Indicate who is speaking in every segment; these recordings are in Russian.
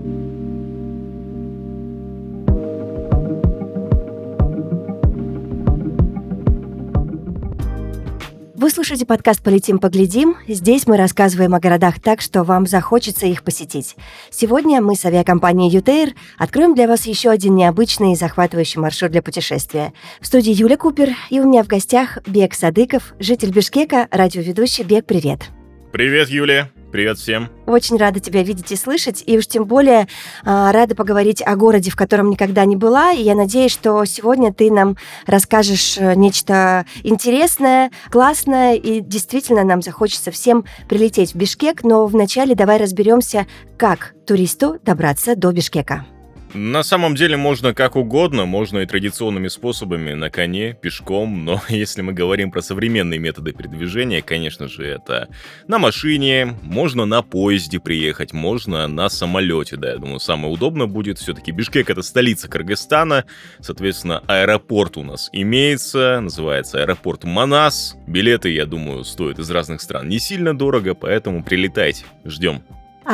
Speaker 1: Вы слушаете подкаст «Полетим, поглядим». Здесь мы рассказываем о городах так, что вам захочется их посетить. Сегодня мы с авиакомпанией «Ютейр» откроем для вас еще один необычный и захватывающий маршрут для путешествия. В студии Юля Купер, и у меня в гостях Бек Садыков, житель Бишкека, радиоведущий. Бек, привет.
Speaker 2: Привет, Юля. Привет всем.
Speaker 1: Очень рада тебя видеть и слышать, и уж тем более рада поговорить о городе, в котором никогда не была, и я надеюсь, что сегодня ты нам расскажешь нечто интересное, классное, и действительно нам захочется всем прилететь в Бишкек, но вначале давай разберемся, как туристу добраться до Бишкека.
Speaker 2: На самом деле можно как угодно, можно и традиционными способами, на коне, пешком, но если мы говорим про современные методы передвижения, конечно же, это на машине, можно на поезде приехать, можно на самолете, да, я думаю, самое удобно будет. Все-таки Бишкек — это столица Кыргызстана, соответственно, аэропорт у нас имеется, называется аэропорт Манас. Билеты, я думаю, стоят из разных стран не сильно дорого, поэтому прилетайте, ждем.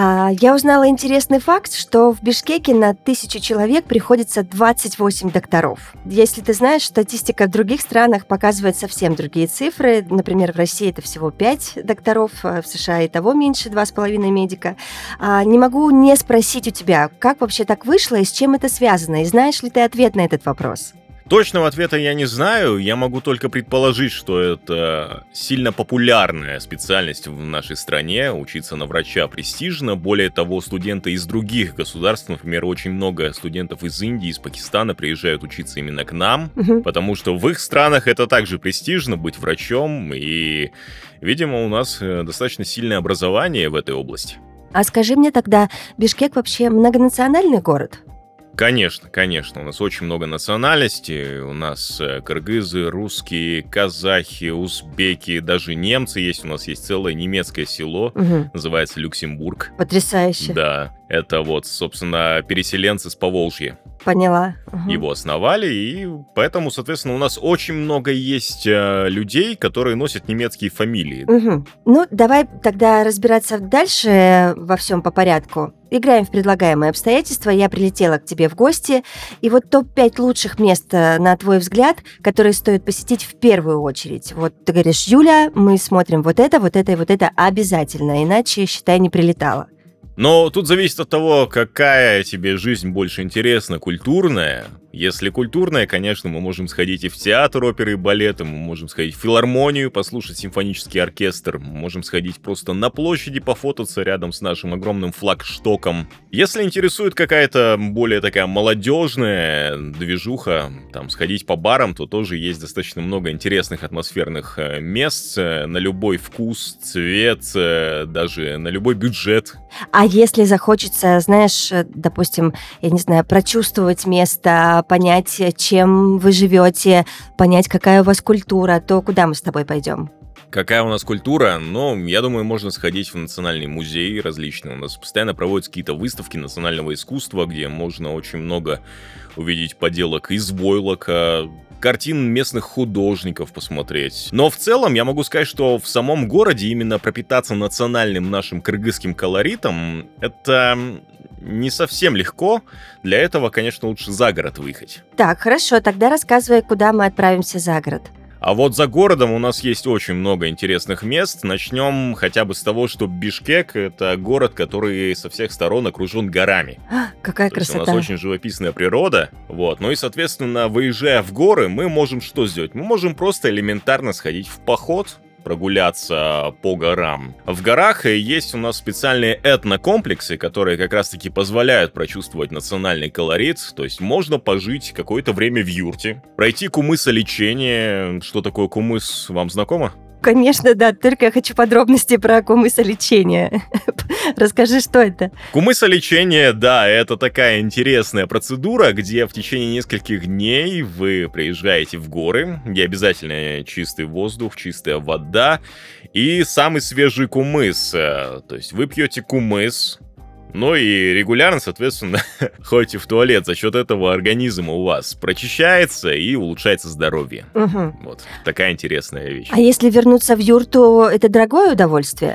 Speaker 1: Я узнала интересный факт, что в Бишкеке на 1000 человек приходится 28 докторов. Если ты знаешь, статистика в других странах показывает совсем другие цифры. Например, в России это всего 5 докторов, в США и того меньше, 2,5 медика. Не могу не спросить у тебя, как вообще так вышло и с чем это связано, и знаешь ли ты ответ на этот вопрос?
Speaker 2: Точного ответа я не знаю, я могу только предположить, что это сильно популярная специальность в нашей стране, учиться на врача престижно. Более того, студенты из других государств, например, очень много студентов из Индии, из Пакистана приезжают учиться именно к нам, потому что в их странах это также престижно быть врачом, и, видимо, у нас достаточно сильное образование в этой области.
Speaker 1: А скажи мне тогда, Бишкек вообще многонациональный город?
Speaker 2: Конечно, у нас очень много национальностей, у нас кыргызы, русские, казахи, узбеки, даже немцы есть, у нас есть целое немецкое село, называется Люксембург.
Speaker 1: Потрясающе.
Speaker 2: Да, это вот, собственно, переселенцы с Поволжья.
Speaker 1: Поняла.
Speaker 2: Его основали, и поэтому, соответственно, у нас очень много есть людей, которые носят немецкие фамилии.
Speaker 1: Ну, давай тогда разбираться дальше во всем по порядку. Играем в предлагаемые обстоятельства. Я прилетела к тебе в гости, и вот топ-5 лучших мест, на твой взгляд, которые стоит посетить в первую очередь. Вот ты говоришь: Юля, мы смотрим вот это и вот это обязательно, иначе, считай, не прилетала.
Speaker 2: Но тут зависит от того, какая тебе жизнь больше интересна, культурная. Если культурная, конечно, мы можем сходить и в театр оперы и балета, мы можем сходить в филармонию, послушать симфонический оркестр, мы можем сходить просто на площади, пофототься рядом с нашим огромным флагштоком. Если интересует какая-то более такая молодежная движуха, там, сходить по барам, то тоже есть достаточно много интересных атмосферных мест на любой вкус, цвет, даже на любой бюджет.
Speaker 1: А если захочется, знаешь, допустим, я не знаю, прочувствовать место, понять, чем вы живете, понять, какая у вас культура, то куда мы с тобой пойдем?
Speaker 2: Какая у нас культура? Ну, я думаю, можно сходить в национальные музеи различные. У нас постоянно проводятся какие-то выставки национального искусства, где можно очень много увидеть поделок из войлока, картин местных художников посмотреть. Но в целом я могу сказать, что в самом городе именно пропитаться национальным нашим кыргызским колоритом — это не совсем легко. Для этого, конечно, лучше за город выехать.
Speaker 1: Так, хорошо, тогда рассказывай, куда мы отправимся за город.
Speaker 2: А вот за городом у нас есть очень много интересных мест. Начнем хотя бы с того, что Бишкек — это город, который со всех сторон окружен горами.
Speaker 1: Какая
Speaker 2: То
Speaker 1: красота!
Speaker 2: есть у нас очень живописная природа. Вот. Ну и, соответственно, выезжая в горы, мы можем что сделать? Мы можем просто элементарно сходить в поход, прогуляться по горам. В горах есть у нас специальные этнокомплексы, которые как раз-таки позволяют прочувствовать национальный колорит. То есть можно пожить какое-то время в юрте, пройти кумысолечение. Что такое кумыс, вам знакомо?
Speaker 1: Конечно, да, только я хочу подробности про кумысолечение. Расскажи, что это?
Speaker 2: Кумысолечение, да, это такая интересная процедура, где в течение нескольких дней вы приезжаете в горы, где обязательно чистый воздух, чистая вода и самый свежий кумыс. То есть вы пьете кумыс, ну и регулярно, соответственно, ходите в туалет. За счет этого организм у вас прочищается и улучшается здоровье. Вот такая интересная вещь.
Speaker 1: А если вернуться в юрту, это дорогое удовольствие?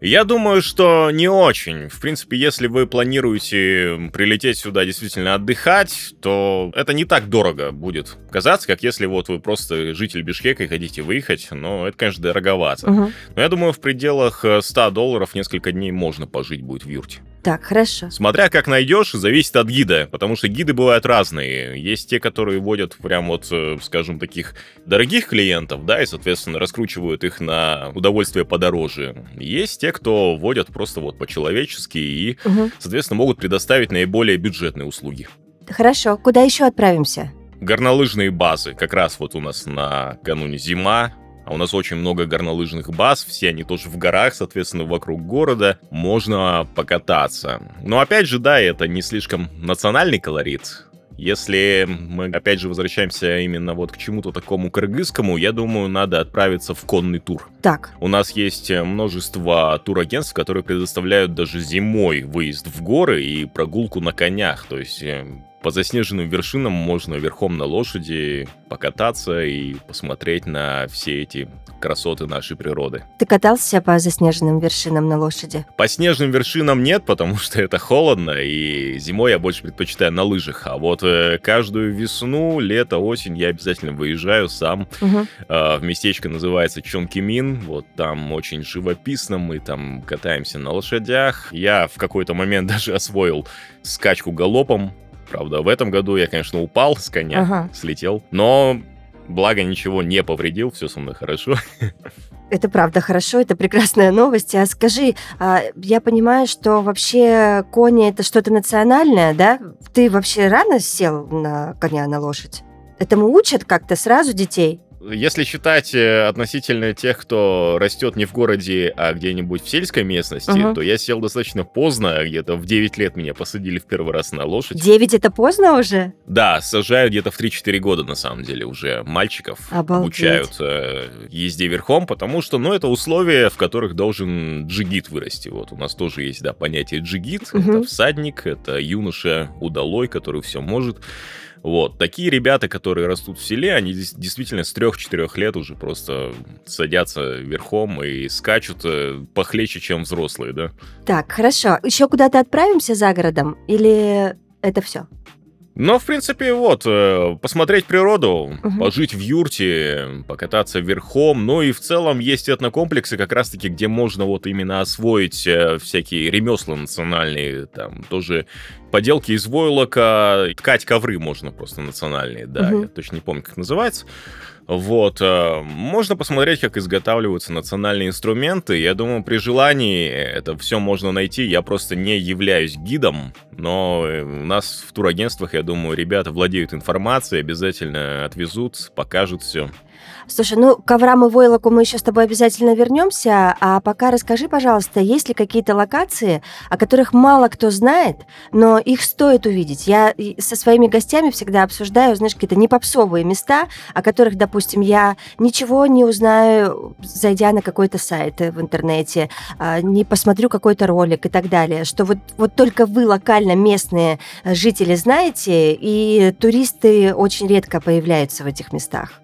Speaker 2: Я думаю, что не очень. В принципе, если вы планируете прилететь сюда действительно отдыхать, то это не так дорого будет казаться, как если вот вы просто житель Бишкека и хотите выехать. Но это, конечно, дороговато.
Speaker 1: Мгм.
Speaker 2: Но я думаю, в пределах $100 несколько дней можно пожить будет в юрте.
Speaker 1: Так, хорошо.
Speaker 2: Смотря как найдешь, зависит от гида, потому что гиды бывают разные. Есть те, которые водят прям вот, скажем, таких дорогих клиентов, да, и, соответственно, раскручивают их на удовольствие подороже. Есть те, кто водят просто вот по-человечески и,
Speaker 1: Мгм.
Speaker 2: соответственно, могут предоставить наиболее бюджетные услуги.
Speaker 1: Хорошо. Куда еще отправимся?
Speaker 2: Горнолыжные базы. Как раз вот у нас накануне зима. А у нас очень много горнолыжных баз, все они тоже в горах, соответственно, вокруг города. Можно покататься. Но опять же, да, это не слишком национальный колорит. Если мы, опять же, возвращаемся именно вот к чему-то такому кыргызскому, я думаю, надо отправиться в конный тур.
Speaker 1: Так.
Speaker 2: У нас есть множество турагентств, которые предоставляют даже зимой выезд в горы и прогулку на конях. То есть по заснеженным вершинам можно верхом на лошади покататься и посмотреть на все эти красоты нашей природы.
Speaker 1: Ты катался по заснеженным вершинам на лошади?
Speaker 2: По снежным вершинам нет, потому что это холодно, и зимой я больше предпочитаю на лыжах. А вот каждую весну, лето, осень я обязательно выезжаю сам.
Speaker 1: Мгм.
Speaker 2: В местечко называется Чонкимин. Вот там очень живописно, мы там катаемся на лошадях. Я в какой-то момент даже освоил скачку галопом. Правда, в этом году я, конечно, упал с коня,
Speaker 1: Ага.
Speaker 2: слетел. Но, благо, ничего не повредил, все со мной хорошо.
Speaker 1: Это правда хорошо, это прекрасная новость. А скажи, я понимаю, что вообще кони это что-то национальное, да? Ты вообще рано сел на коня, на лошадь? Этому учат как-то сразу детей?
Speaker 2: Если считать относительно тех, кто растет не в городе, а где-нибудь в сельской местности,
Speaker 1: Мгм.
Speaker 2: то я сел достаточно поздно, где-то в 9 лет меня посадили в первый раз на лошадь.
Speaker 1: 9 это поздно уже?
Speaker 2: Да, сажают где-то в 3-4 года, на самом деле, уже мальчиков
Speaker 1: Обалдеть.
Speaker 2: обучают езде верхом, потому что, ну, это условия, в которых должен джигит вырасти. Вот у нас тоже есть, да, понятие джигит,
Speaker 1: Мгм.
Speaker 2: это всадник, это юноша удалой, который все может. Вот, такие ребята, которые растут в селе, они действительно с 3-4 лет уже просто садятся верхом и скачут похлеще, чем взрослые, да.
Speaker 1: Так, хорошо. Еще куда-то отправимся за городом? Или это все?
Speaker 2: Но, в принципе, вот, посмотреть природу,
Speaker 1: Мгм.
Speaker 2: пожить в юрте, покататься верхом, ну и в целом есть этнокомплексы как раз-таки, где можно вот именно освоить всякие ремесла национальные, там тоже поделки из войлока, ткать ковры можно просто национальные, да,
Speaker 1: Мгм.
Speaker 2: я точно не помню, как называется. Вот, можно посмотреть, как изготавливаются национальные инструменты. Я думаю, при желании это все можно найти. Я просто не являюсь гидом, но у нас в турагентствах, я думаю, ребята владеют информацией, обязательно отвезут, покажут все.
Speaker 1: Слушай, ну, к коврам и войлоку мы еще с тобой обязательно вернемся, а пока расскажи, пожалуйста, есть ли какие-то локации, о которых мало кто знает, но их стоит увидеть? Я со своими гостями всегда обсуждаю, знаешь, какие-то непопсовые места, о которых, допустим, я ничего не узнаю, зайдя на какой-то сайт в интернете, не посмотрю какой-то ролик и так далее, что вот только вы, локально местные жители, знаете, и туристы очень редко появляются в этих местах.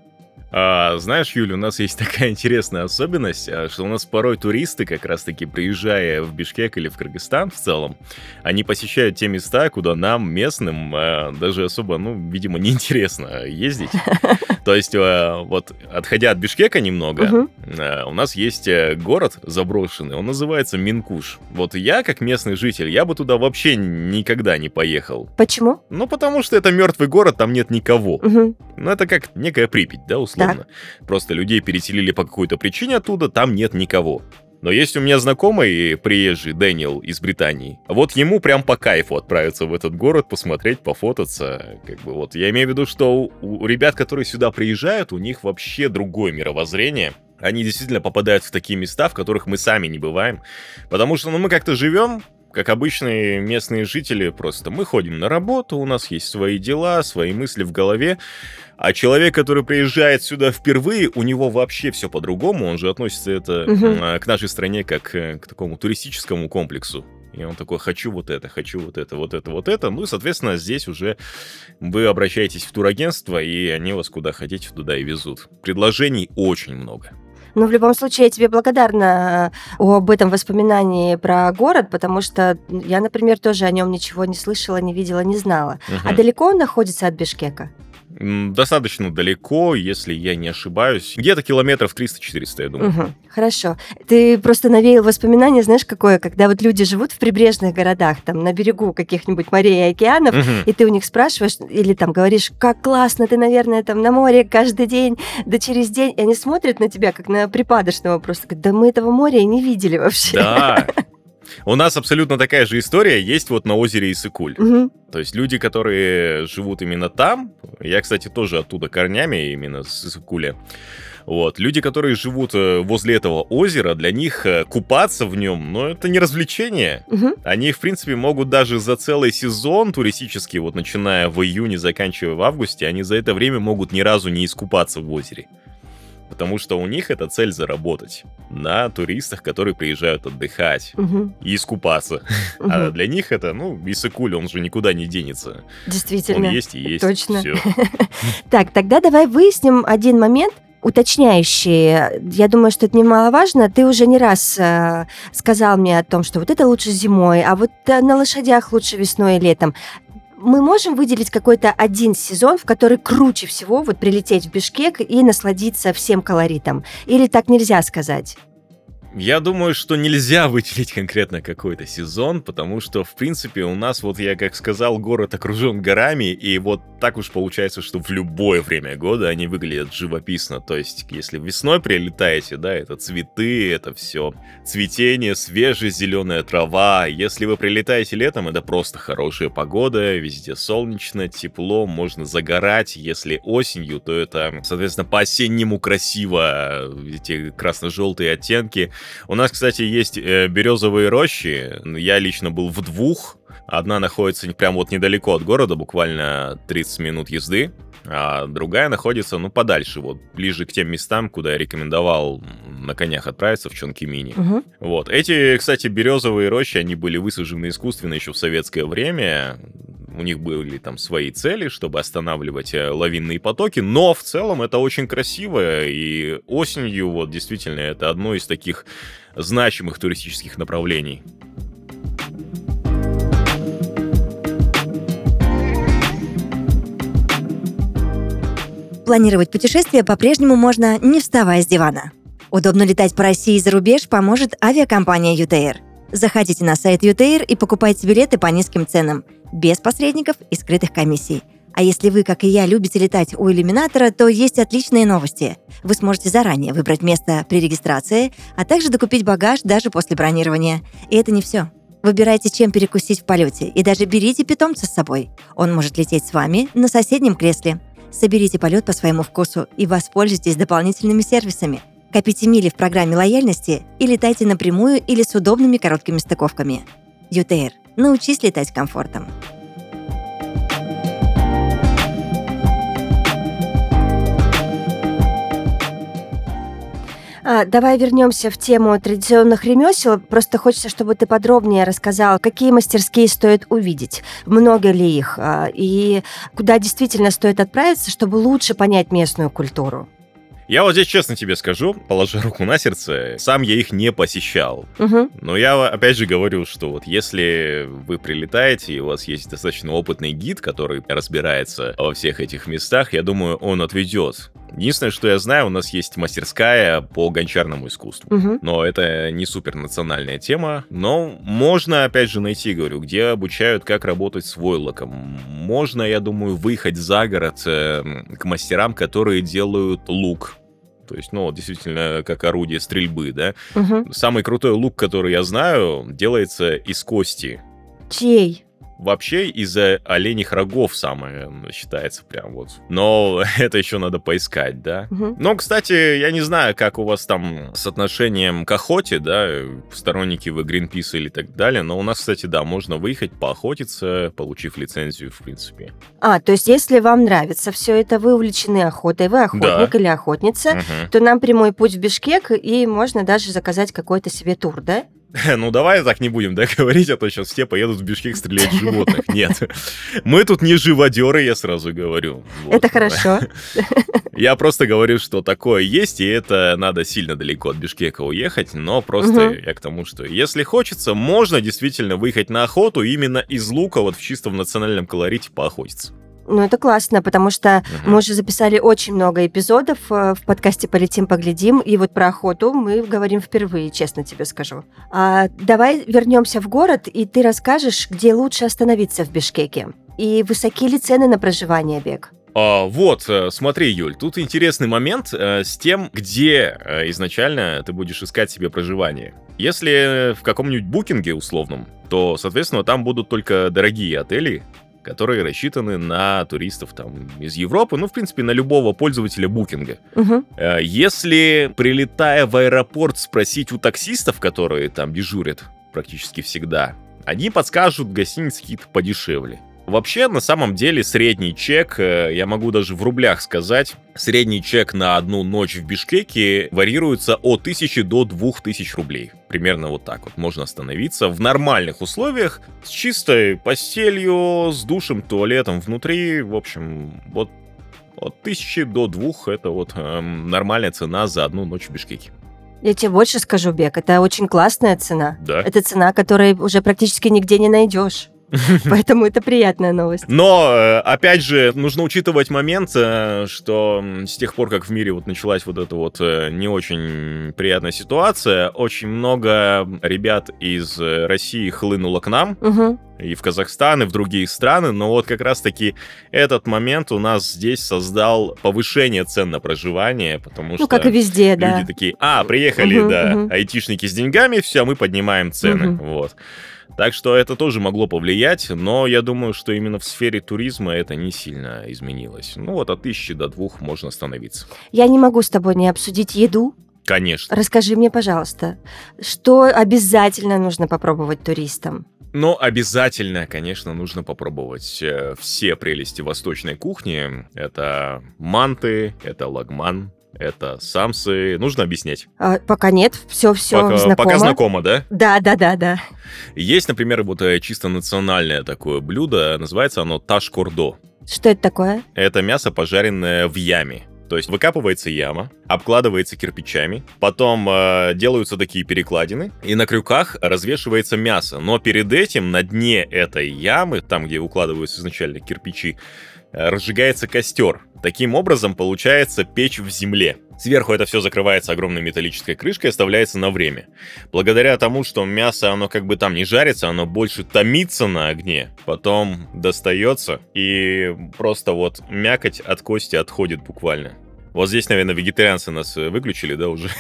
Speaker 2: Знаешь, Юля, у нас есть такая интересная особенность, что у нас порой туристы, как раз-таки приезжая в Бишкек или в Кыргызстан в целом, они посещают те места, куда нам, местным, даже особо, ну, видимо, неинтересно ездить. То есть, вот, отходя от Бишкека немного,
Speaker 1: Мгм.
Speaker 2: у нас есть город заброшенный, он называется Минкуш. Вот я, как местный житель, я бы туда вообще никогда не поехал.
Speaker 1: Почему?
Speaker 2: Ну, потому что это мертвый город, там нет никого.
Speaker 1: Мгм.
Speaker 2: Ну, это как некая Припять, да, условно. Просто людей переселили по какой-то причине оттуда, там нет никого. Но есть у меня знакомый приезжий, Дэниел из Британии. Вот ему прям по кайфу отправиться в этот город, посмотреть, пофотаться. Как бы вот я имею в виду, что у ребят, которые сюда приезжают, у них вообще другое мировоззрение. Они действительно попадают в такие места, в которых мы сами не бываем. Потому что, ну, мы как-то живем, как обычные местные жители, просто мы ходим на работу, у нас есть свои дела, свои мысли в голове. А человек, который приезжает сюда впервые, у него вообще все по-другому. Он же относится к нашей стране как к такому туристическому комплексу. И он такой, хочу вот это, вот это. Ну и, соответственно, здесь уже вы обращаетесь в турагентство, и они вас куда хотите, туда и везут. Предложений очень много.
Speaker 1: Но в любом случае я тебе благодарна об этом воспоминании про город, потому что я, например, тоже о нем ничего не слышала, не видела, не знала. А далеко он находится от Бишкека?
Speaker 2: Достаточно далеко, если я не ошибаюсь. Где-то километров 300-400, я думаю.
Speaker 1: Хорошо. Ты просто навеял воспоминания, знаешь, какое, когда вот люди живут в прибрежных городах, там, на берегу каких-нибудь морей и океанов, и ты у них спрашиваешь, или там говоришь, как классно, ты, наверное, там на море каждый день, да через день, и они смотрят на тебя, как на припадочного, просто говорят, да мы этого моря и не видели вообще.
Speaker 2: Да. У нас абсолютно такая же история есть вот на озере Иссык-Куль. То есть люди, которые живут именно там, я, кстати, тоже оттуда корнями, именно с Иссык-Куля, вот, люди, которые живут возле этого озера, для них купаться в нем, ну, это не развлечение. Они, в принципе, могут даже за целый сезон туристический, вот начиная в июне, заканчивая в августе, они за это время могут ни разу не искупаться в озере. Потому что у них это цель заработать на туристах, которые приезжают отдыхать и искупаться. А для них это, Иссык-Куль, он же никуда не денется.
Speaker 1: Действительно.
Speaker 2: Он есть и есть.
Speaker 1: Точно.
Speaker 2: Всё.
Speaker 1: Так, тогда давай выясним один момент, уточняющий. Я думаю, что это немаловажно. Ты уже не раз сказал мне о том, что вот это лучше зимой, а вот на лошадях лучше весной и летом. Мы можем выделить какой-то один сезон, в который круче всего вот прилететь в Бишкек и насладиться всем колоритом? Или так нельзя сказать?
Speaker 2: Я думаю, что нельзя выделить конкретно какой-то сезон, потому что, в принципе, у нас, вот я как сказал, город окружен горами, и вот так уж получается, что в любое время года они выглядят живописно. То есть, если весной прилетаете, да, это цветы, это все цветение, свежая зеленая трава. Если вы прилетаете летом, это просто хорошая погода, везде солнечно, тепло, можно загорать. Если осенью, то это, соответственно, по-осеннему красиво, эти красно-желтые оттенки. У нас, кстати, есть березовые рощи. Я лично был в 2. Одна находится прям вот недалеко от города, буквально 30 минут езды. А другая находится, подальше, вот, ближе к тем местам, куда я рекомендовал на конях отправиться, в Чонкимини. Вот. Эти, кстати, березовые рощи, они были высажены искусственно еще в советское время. У них были там свои цели, чтобы останавливать лавинные потоки, но в целом это очень красиво, и осенью вот действительно это одно из таких значимых туристических направлений.
Speaker 3: Планировать путешествие по-прежнему можно, не вставая с дивана. Удобно летать по России и за рубеж поможет авиакомпания UTair. Заходите на сайт UTair и покупайте билеты по низким ценам, без посредников и скрытых комиссий. А если вы, как и я, любите летать у иллюминатора, то есть отличные новости. Вы сможете заранее выбрать место при регистрации, а также докупить багаж даже после бронирования. И это не все. Выбирайте, чем перекусить в полете, и даже берите питомца с собой. Он может лететь с вами на соседнем кресле. Соберите полет по своему вкусу и воспользуйтесь дополнительными сервисами. Копите мили в программе лояльности и летайте напрямую или с удобными короткими стыковками. UTair. Научись летать с комфортом.
Speaker 1: Давай вернемся в тему традиционных ремесел. Просто хочется, чтобы ты подробнее рассказал, какие мастерские стоит увидеть, много ли их, и куда действительно стоит отправиться, чтобы лучше понять местную культуру.
Speaker 2: Я вот здесь честно тебе скажу, положа руку на сердце, сам я их не посещал. Но я опять же говорю, что вот если вы прилетаете, и у вас есть достаточно опытный гид, который разбирается во всех этих местах, я думаю, он отведет. Единственное, что я знаю, у нас есть мастерская по гончарному искусству. Но это не супернациональная тема. Но можно, опять же, найти, говорю, где обучают, как работать с войлоком. Можно, я думаю, выехать за город к мастерам, которые делают лук. То есть, действительно, как орудие стрельбы, да. Самый крутой лук, который я знаю, делается из кости.
Speaker 1: Чей?
Speaker 2: Вообще из-за оленьих рогов самое считается прям вот. Но это еще надо поискать, да? Но, кстати, я не знаю, как у вас там с отношением к охоте, да, сторонники вы Greenpeace или так далее, но у нас, кстати, да, можно выехать поохотиться, получив лицензию, в принципе.
Speaker 1: То есть, если вам нравится все это, вы увлечены охотой, вы охотник или охотница, то нам прямой путь в Бишкек, и можно даже заказать какой-то себе тур, да?
Speaker 2: Ну, давай так не будем, да, говорить, а то сейчас все поедут в Бишкек стрелять в животных. Нет. Мы тут не живодеры, я сразу говорю. Вот.
Speaker 1: Это хорошо.
Speaker 2: Я просто говорю, что такое есть, и это надо сильно далеко от Бишкека уехать, но просто я к тому, что если хочется, можно действительно выехать на охоту именно из лука, вот в чистом национальном колорите поохотиться.
Speaker 1: Ну, это классно, потому что мы уже записали очень много эпизодов в подкасте «Полетим, поглядим», и вот про охоту мы говорим впервые, честно тебе скажу. Давай вернемся в город, и ты расскажешь, где лучше остановиться в Бишкеке. И высоки ли цены на проживание, Бек?
Speaker 2: Вот, смотри, Юль, тут интересный момент с тем, где изначально ты будешь искать себе проживание. Если в каком-нибудь букинге условном, то, соответственно, там будут только дорогие отели, которые рассчитаны на туристов там из Европы, ну, в принципе, на любого пользователя букинга. Если, прилетая в аэропорт, спросить у таксистов, которые там дежурят практически всегда, они подскажут гостиницы какие-то подешевле. Вообще, на самом деле, средний чек, я могу даже в рублях сказать, средний чек на одну ночь в Бишкеке варьируется от 1000 до 2000 рублей. Примерно вот так вот можно остановиться в нормальных условиях, с чистой постелью, с душем, туалетом внутри. В общем, вот от 1000 до 2000 это вот нормальная цена за одну ночь в Бишкеке.
Speaker 1: Я тебе больше скажу, Бек, это очень классная цена.
Speaker 2: Да.
Speaker 1: Это цена, которой уже практически нигде не найдешь. Поэтому это приятная новость.
Speaker 2: Но, опять же, нужно учитывать момент, что с тех пор, как в мире вот началась вот эта вот не очень приятная ситуация, очень много ребят из России хлынуло к нам, и в Казахстан, и в другие страны, но вот как раз-таки этот момент у нас здесь создал повышение цен на проживание, потому что
Speaker 1: как и везде, да.
Speaker 2: Люди такие, приехали, айтишники с деньгами, все, мы поднимаем цены, вот. Так что это тоже могло повлиять, но я думаю, что именно в сфере туризма это не сильно изменилось. Ну вот от 1000 до 2000 можно остановиться.
Speaker 1: Я не могу с тобой не обсудить еду.
Speaker 2: Конечно.
Speaker 1: Расскажи мне, пожалуйста, что обязательно нужно попробовать туристам?
Speaker 2: Но обязательно, конечно, нужно попробовать все прелести восточной кухни. Это манты, это лагман, это самсы. Нужно объяснять?
Speaker 1: Пока нет, все знакомо.
Speaker 2: Пока знакомо, да?
Speaker 1: Да.
Speaker 2: Есть, например, вот чисто национальное такое блюдо, называется оно таш-кордо.
Speaker 1: Что это такое?
Speaker 2: Это мясо, пожаренное в яме. То есть выкапывается яма, обкладывается кирпичами, потом делаются такие перекладины, и на крюках развешивается мясо. Но перед этим на дне этой ямы, там, где укладываются изначально кирпичи, разжигается костер. Таким образом получается печь в земле. Сверху это все закрывается огромной металлической крышкой и оставляется на время. Благодаря тому, что мясо, оно как бы там не жарится, оно больше томится на огне, потом достается, и просто вот мякоть от кости отходит буквально. Вот здесь, наверное, вегетарианцы нас выключили, да, уже?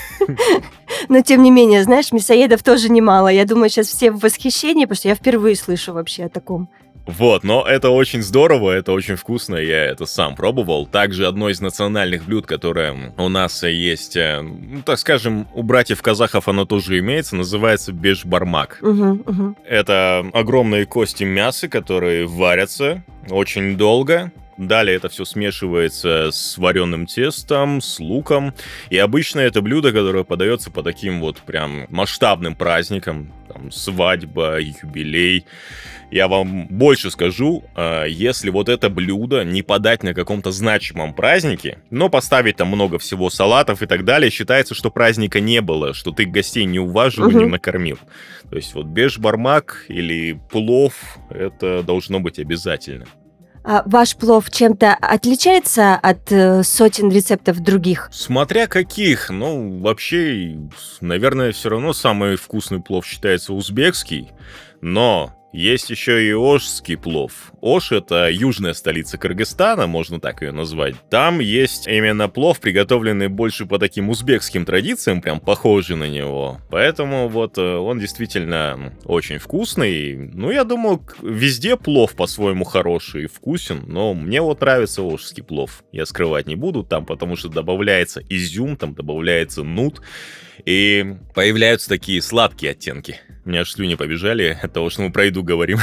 Speaker 1: Но, тем не менее, знаешь, мясоедов тоже немало. Я думаю, сейчас все в восхищении, потому что я впервые слышу вообще о таком.
Speaker 2: Вот, но это очень здорово, это очень вкусно, я это сам пробовал. Также одно из национальных блюд, которое у нас есть, ну, так скажем, у братьев-казахов оно тоже имеется, называется бешбармак. Это огромные кости мяса, которые варятся очень долго. Далее это все смешивается с вареным тестом, с луком. И обычно это блюдо, которое подается по таким вот прям масштабным праздникам. Там свадьба, юбилей. Я вам больше скажу, если вот это блюдо не подать на каком-то значимом празднике, но поставить там много всего салатов и так далее, считается, что праздника не было, что ты гостей не уважил и не накормил. То есть вот бешбармак или плов, это должно быть обязательно.
Speaker 1: А ваш плов чем-то отличается от сотен рецептов других?
Speaker 2: Смотря каких. Ну, вообще, наверное, все равно самый вкусный плов считается узбекский, но есть еще и ошский плов. Ош — это южная столица Кыргызстана, можно так ее назвать. Там есть именно плов, приготовленный больше по таким узбекским традициям, прям похожий на него. Поэтому вот он действительно очень вкусный. Ну, я думаю, везде плов по-своему хороший и вкусен, но мне вот нравится ошский плов. Я скрывать не буду там, потому что добавляется изюм, там добавляется нут. И появляются такие сладкие оттенки. У меня аж слюни побежали от того, что мы про еду говорим.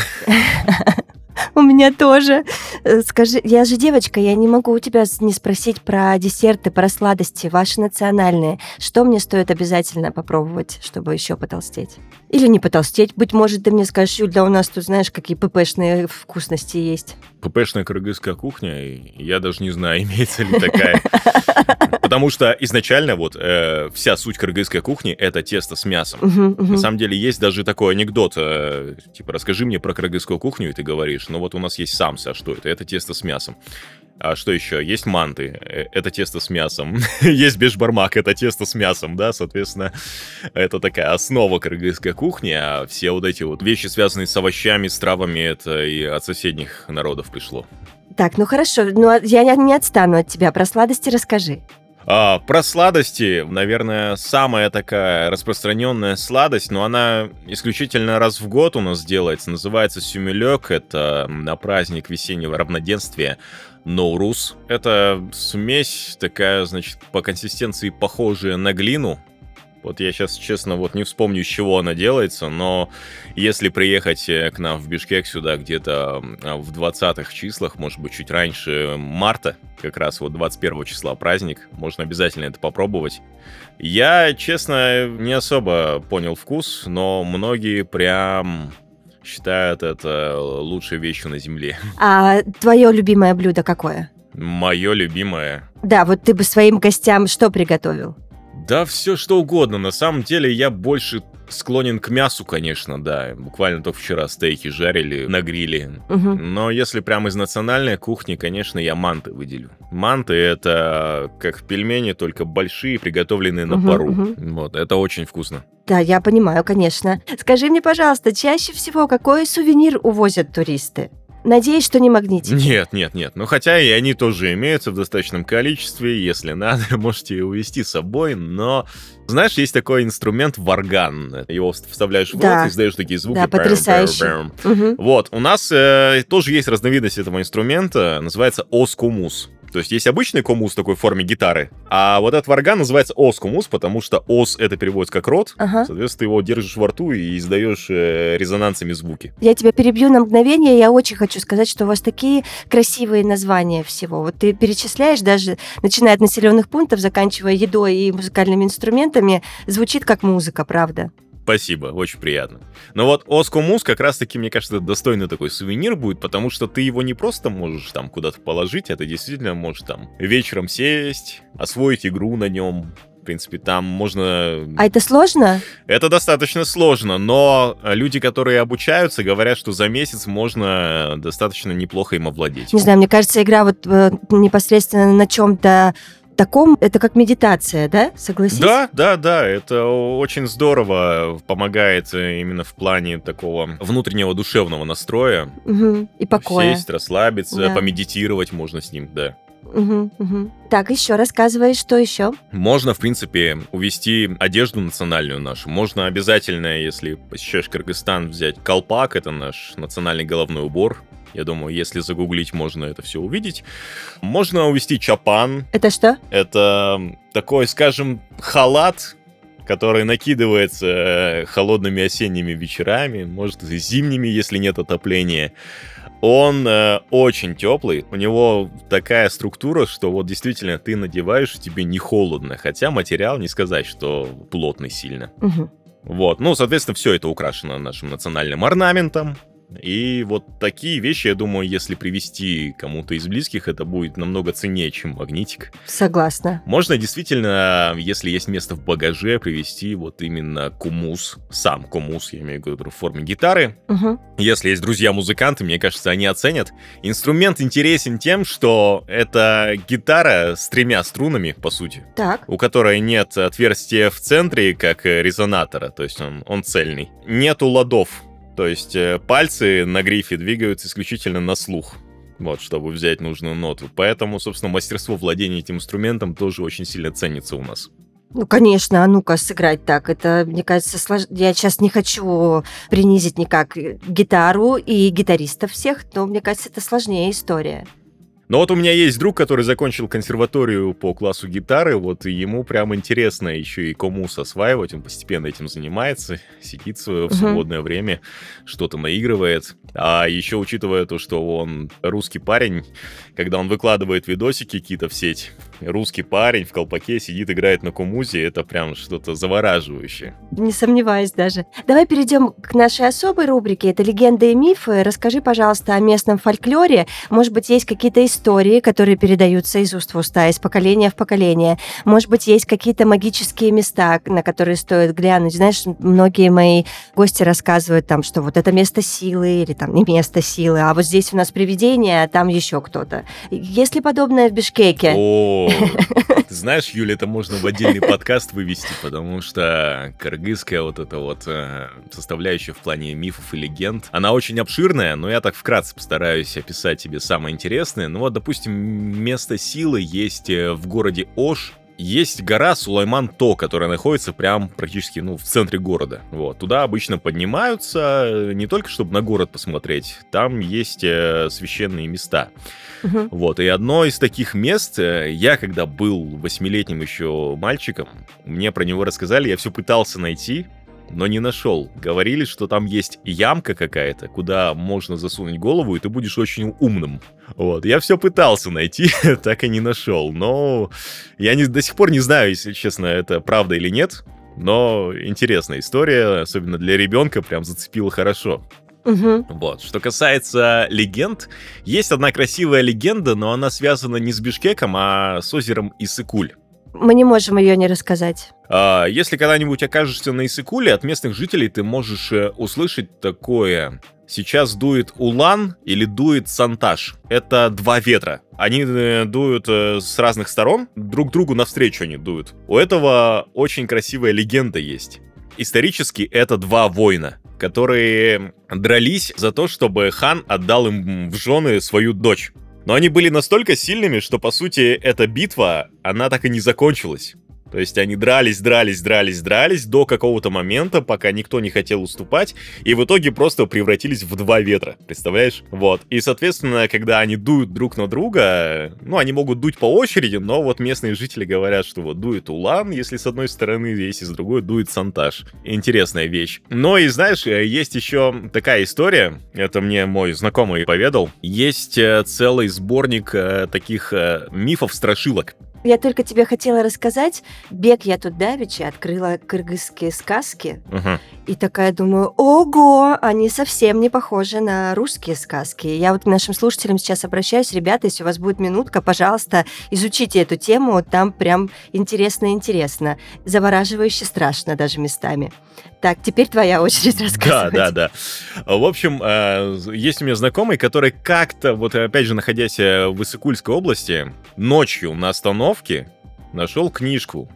Speaker 1: У меня тоже. Скажи, я же девочка, я не могу у тебя не спросить про десерты, про сладости, ваши национальные. Что мне стоит обязательно попробовать, чтобы еще потолстеть? Или не потолстеть. Быть может, ты мне скажешь, Юль, да у нас тут, знаешь, какие ППшные вкусности есть.
Speaker 2: ППшная кыргызская кухня, я даже не знаю, имеется ли такая. Потому что изначально вот вся суть кыргызской кухни — это тесто с мясом. На самом деле есть даже такой анекдот, типа, расскажи мне про кыргызскую кухню, и ты говоришь, ну вот у нас есть самсы, а что это? Это тесто с мясом. А что еще? Есть манты, это тесто с мясом. Есть бешбармак, это тесто с мясом, да, соответственно, это такая основа кыргызской кухни, а все вот эти вот вещи, связанные с овощами, с травами, это и от соседних народов пришло.
Speaker 1: Так, ну хорошо, ну я не отстану от тебя, про сладости расскажи.
Speaker 2: Про сладости, наверное, самая такая распространенная сладость, но она исключительно раз в год у нас делается, называется сюмелек, это на праздник весеннего равноденствия Ноурус. Это смесь такая, значит, по консистенции похожая на глину. Вот я сейчас, честно, вот не вспомню, из чего она делается, но если приехать к нам в Бишкек сюда где-то в 20-х числах, может быть, чуть раньше марта, как раз вот 21 числа праздник, можно обязательно это попробовать. Я, честно, не особо понял вкус, но многие прям считают это лучшей вещью на земле.
Speaker 1: А твое любимое блюдо какое?
Speaker 2: Мое любимое...
Speaker 1: Да, вот ты бы своим гостям что приготовил?
Speaker 2: Да, все что угодно. На самом деле я больше склонен к мясу, конечно, да. Буквально только вчера стейки жарили на гриле. Но если прямо из национальной кухни, конечно, я манты выделю. Манты — это как пельмени, только большие, приготовленные на пару. Вот, это очень вкусно.
Speaker 1: Да, я понимаю, конечно. Скажи мне, пожалуйста, чаще всего какой сувенир увозят туристы? Надеюсь, что не магнитики.
Speaker 2: Нет. Ну, хотя и они тоже имеются в достаточном количестве. Если надо, можете увезти с собой. Но, знаешь, есть такой инструмент варган. Его вставляешь в рот и издаешь такие звуки.
Speaker 1: Да, потрясающе.
Speaker 2: Вот, у нас тоже есть разновидность этого инструмента. Называется оскумус. То есть есть обычный комус такой в форме гитары, а вот этот варган называется оскумус, потому что ос — это переводится как рот, соответственно, ты его держишь во рту и издаешь резонансами звуки.
Speaker 1: Я тебя перебью на мгновение, я очень хочу сказать, что у вас такие красивые названия всего. Вот ты перечисляешь даже, начиная от населенных пунктов, заканчивая едой и музыкальными инструментами, звучит как музыка, правда?
Speaker 2: Спасибо, очень приятно. Но вот оскумус как раз-таки, мне кажется, достойный такой сувенир будет, потому что ты его не просто можешь там куда-то положить, а ты действительно можешь там вечером сесть, освоить игру на нем. В принципе, там можно...
Speaker 1: А это сложно?
Speaker 2: Это достаточно сложно, но люди, которые обучаются, говорят, что за месяц можно достаточно неплохо им овладеть.
Speaker 1: Не знаю, мне кажется, игра вот непосредственно на чем-то таком, это как медитация, да? Согласись?
Speaker 2: Да, это очень здорово помогает именно в плане такого внутреннего душевного настроя.
Speaker 1: И покоя.
Speaker 2: Сесть, расслабиться, помедитировать можно с ним, да.
Speaker 1: Так, еще рассказывай, что еще?
Speaker 2: Можно, в принципе, увезти одежду национальную нашу. Можно обязательно, если посещаешь Кыргызстан, взять колпак, это наш национальный головной убор. Я думаю, если загуглить, можно это все увидеть. Можно увезти чапан.
Speaker 1: Это что?
Speaker 2: Это такой, скажем, халат, который накидывается холодными осенними вечерами, может, и зимними, если нет отопления. Он очень теплый, у него такая структура, что вот действительно ты надеваешь, тебе не холодно, хотя материал не сказать, что плотный сильно. Вот, ну, соответственно, все это украшено нашим национальным орнаментом. И вот такие вещи, я думаю, если привезти кому-то из близких, это будет намного ценнее, чем магнитик.
Speaker 1: Согласна.
Speaker 2: Можно действительно, если есть место в багаже, привезти вот именно кумус, сам кумус, я имею в виду в форме гитары. Если есть друзья-музыканты, мне кажется, они оценят. Инструмент интересен тем, что это гитара с 3 струнами, по сути, у которой нет отверстия в центре, как резонатора, то есть он цельный. Нету ладов. То есть пальцы на грифе двигаются исключительно на слух, вот, чтобы взять нужную ноту. Поэтому, собственно, мастерство владения этим инструментом тоже очень сильно ценится у нас.
Speaker 1: Ну, конечно, а ну-ка сыграть так. Это, мне кажется, я сейчас не хочу принизить никак гитару и гитаристов всех, но мне кажется, это сложнее история.
Speaker 2: Но вот у меня есть друг, который закончил консерваторию по классу гитары, вот и ему прям интересно еще и комус осваивать, он постепенно этим занимается, сидит в свободное время, что-то наигрывает. А еще учитывая то, что он русский парень, когда он выкладывает видосики какие-то в сеть, русский парень в колпаке сидит, играет на комузе, это прям что-то завораживающее.
Speaker 1: Не сомневаюсь даже. Давай перейдем к нашей особой рубрике, это «Легенды и мифы». Расскажи, пожалуйста, о местном фольклоре. Может быть, есть какие-то истории, которые передаются из уст в уста, из поколения в поколение. Может быть, есть какие-то магические места, на которые стоит глянуть. Знаешь, многие мои гости рассказывают там, что вот это место силы или там не место силы, а вот здесь у нас привидение, а там еще кто-то. Есть ли подобное в Бишкеке?
Speaker 2: О, ты знаешь, Юля, это можно в отдельный подкаст вывести, потому что кыргызская вот эта вот составляющая в плане мифов и легенд, она очень обширная, но я так вкратце постараюсь описать тебе самое интересное. Ну вот, допустим, место силы есть в городе Ош. Есть гора Сулайман-То, которая находится прям практически, в центре города. Вот. Туда обычно поднимаются не только, чтобы на город посмотреть, там есть священные места. Вот. И одно из таких мест, я когда был 8-летним еще мальчиком, мне про него рассказали, я все пытался найти, но не нашел. Говорили, что там есть ямка какая-то, куда можно засунуть голову, и ты будешь очень умным. Вот, я все пытался найти, так и не нашел. Но я до сих пор не знаю, если честно, это правда или нет. Но интересная история, особенно для ребенка, прям зацепила хорошо. Вот. Что касается легенд, есть одна красивая легенда, но она связана не с Бишкеком, а с озером Иссык-Куль.
Speaker 1: Мы не можем ее не рассказать.
Speaker 2: Если когда-нибудь окажешься на Иссык-Куле, от местных жителей ты можешь услышать такое: сейчас дует улан или дует санташ. Это два ветра. Они дуют с разных сторон, друг другу навстречу они дуют. У этого очень красивая легенда есть. Исторически это два воина, которые дрались за то, чтобы хан отдал им в жены свою дочь. Но они были настолько сильными, что, по сути, эта битва, она так и не закончилась. То есть они дрались до какого-то момента, пока никто не хотел уступать, и в итоге просто превратились в два ветра, представляешь? Вот. И, соответственно, когда они дуют друг на друга, они могут дуть по очереди, но вот местные жители говорят, что вот дует улан, если с одной стороны, если с другой дует санташ. Интересная вещь. Но и знаешь, есть еще такая история, это мне мой знакомый поведал, есть целый сборник таких мифов-страшилок.
Speaker 1: Я только тебе хотела рассказать, бег я тут давеча открыла кыргызские сказки, и такая думаю, ого, они совсем не похожи на русские сказки. Я вот к нашим слушателям сейчас обращаюсь, ребята, если у вас будет минутка, пожалуйста, изучите эту тему, там прям интересно, завораживающе страшно даже местами. Так, теперь твоя очередь рассказывать.
Speaker 2: Да. В общем, есть у меня знакомый, который как-то, вот опять же, находясь в Иссык-Кульской области, ночью на остановке нашел книжку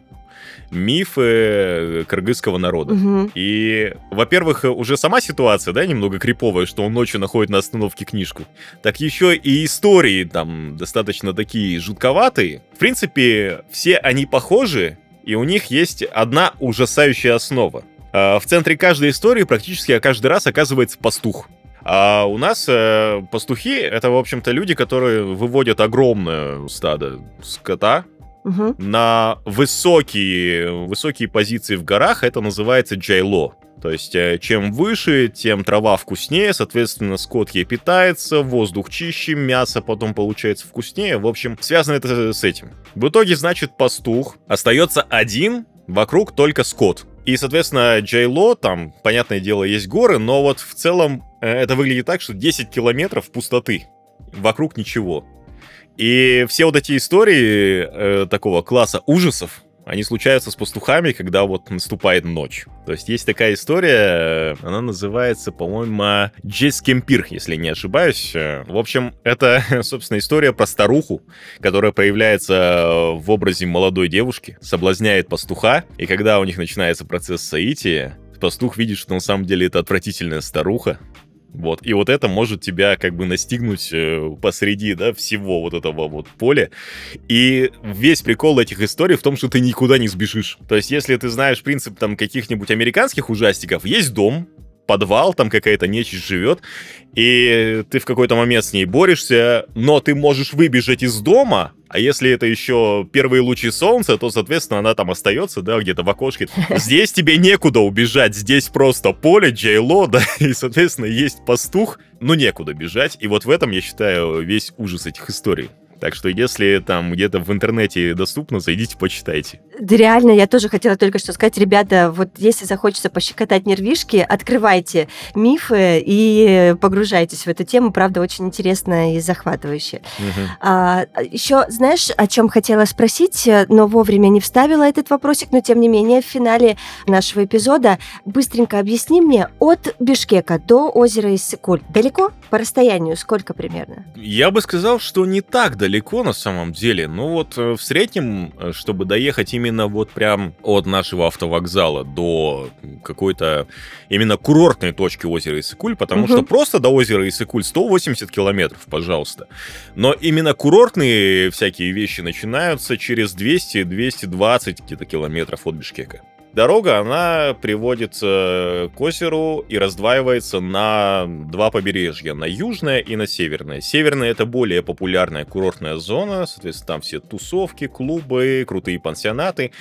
Speaker 2: «Мифы кыргызского народа». И, во-первых, уже сама ситуация, немного криповая, что он ночью находит на остановке книжку. Так еще и истории там достаточно такие жутковатые. В принципе, все они похожи, и у них есть одна ужасающая основа. В центре каждой истории практически каждый раз оказывается пастух. А у нас пастухи — это, в общем-то, люди, которые выводят огромное стадо скота на высокие позиции в горах. Это называется джайло. То есть, чем выше, тем трава вкуснее, соответственно, скот ей питается, воздух чище, мясо потом получается вкуснее. В общем, связано это с этим. В итоге, значит, пастух остается один, вокруг только скот. И, соответственно, джайло, там, понятное дело, есть горы, но вот в целом это выглядит так, что 10 километров пустоты. Вокруг ничего. И все вот эти истории такого класса ужасов, они случаются с пастухами, когда вот наступает ночь. То есть есть такая история, она называется, по-моему, Джескемпир, если не ошибаюсь. В общем, это, собственно, история про старуху, которая появляется в образе молодой девушки, соблазняет пастуха, и когда у них начинается процесс соития, пастух видит, что на самом деле это отвратительная старуха. Вот, и вот это может тебя как бы настигнуть посреди, всего вот этого вот поля. И весь прикол этих историй в том, что ты никуда не сбежишь. То есть, если ты знаешь принцип там каких-нибудь американских ужастиков, есть дом, подвал, там какая-то нечисть живет, и ты в какой-то момент с ней борешься, но ты можешь выбежать из дома, а если это еще первые лучи солнца, то, соответственно, она там остается, да, где-то в окошке. Здесь тебе некуда убежать, здесь просто поле, Джей-Ло, да, и, соответственно, есть пастух, но некуда бежать. И вот в этом, я считаю, весь ужас этих историй. Так что если там где-то в интернете доступно, зайдите, почитайте.
Speaker 1: Да реально, я тоже хотела только что сказать, ребята, вот если захочется пощекотать нервишки, открывайте мифы и погружайтесь в эту тему, правда, очень интересно и захватывающе. Еще, знаешь, о чем хотела спросить, но вовремя не вставила этот вопросик, но тем не менее в финале нашего эпизода быстренько объясни мне, от Бишкека до озера Иссык-Куль далеко? По расстоянию сколько примерно?
Speaker 2: Я бы сказал, что не так далеко на самом деле. Ну вот в среднем, чтобы доехать именно вот прям от нашего автовокзала до какой-то именно курортной точки озера Иссык-Куль, потому что просто до озера Иссык-Куль 180 километров, пожалуйста. Но именно курортные всякие вещи начинаются через 200-220 где-то километров от Бишкека. Дорога, она приводится к озеру и раздваивается на два побережья, на южное и на северное. Северное — это более популярная курортная зона, соответственно, там все тусовки, клубы, крутые пансионаты.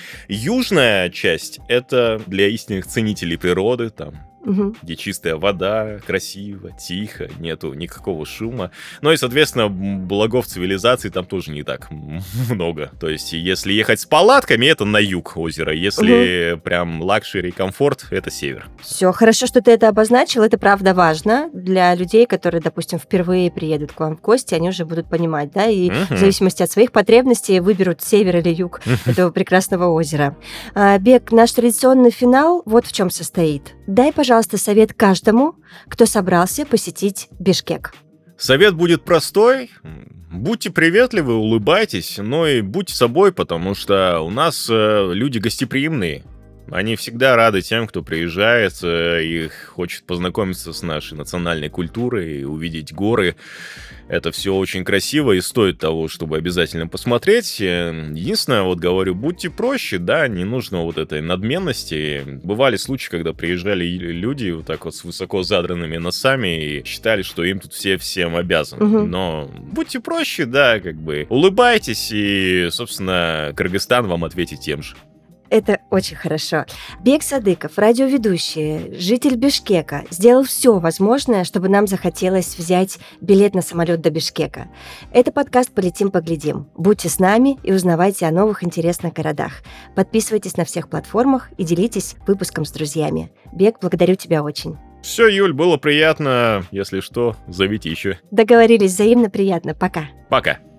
Speaker 2: Южная часть — это для истинных ценителей природы, там, где чистая вода, красиво, тихо, нету никакого шума. Ну и, соответственно, благов цивилизации там тоже не так много. То есть, если ехать с палатками, это на юг озера. Если прям лакшери и комфорт, это север.
Speaker 1: Все, хорошо, что ты это обозначил. Это правда важно для людей, которые, допустим, впервые приедут к вам в гости, они уже будут понимать, да, и в зависимости от своих потребностей выберут север или юг этого прекрасного озера. Бек, наш традиционный финал вот в чем состоит. Дай, пожалуйста, совет каждому, кто собрался посетить Бишкек.
Speaker 2: Совет будет простой. Будьте приветливы, улыбайтесь, но и будьте собой, потому что у нас люди гостеприимные. Они всегда рады тем, кто приезжает и хочет познакомиться с нашей национальной культурой, увидеть горы. Это все очень красиво и стоит того, чтобы обязательно посмотреть. Единственное, вот говорю, будьте проще, да, не нужно вот этой надменности. Бывали случаи, когда приезжали люди вот так вот с высоко задранными носами и считали, что им тут все всем обязаны. Но будьте проще, да, как бы улыбайтесь, и, собственно, Кыргызстан вам ответит тем же.
Speaker 1: Это очень хорошо. Бек Садыков, радиоведущий, житель Бишкека, сделал все возможное, чтобы нам захотелось взять билет на самолет до Бишкека. Это подкаст «Полетим, поглядим». Будьте с нами и узнавайте о новых интересных городах. Подписывайтесь на всех платформах и делитесь выпуском с друзьями. Бек, благодарю тебя очень.
Speaker 2: Все, Юль, было приятно. Если что, зовите еще.
Speaker 1: Договорились, взаимно приятно. Пока.
Speaker 2: Пока.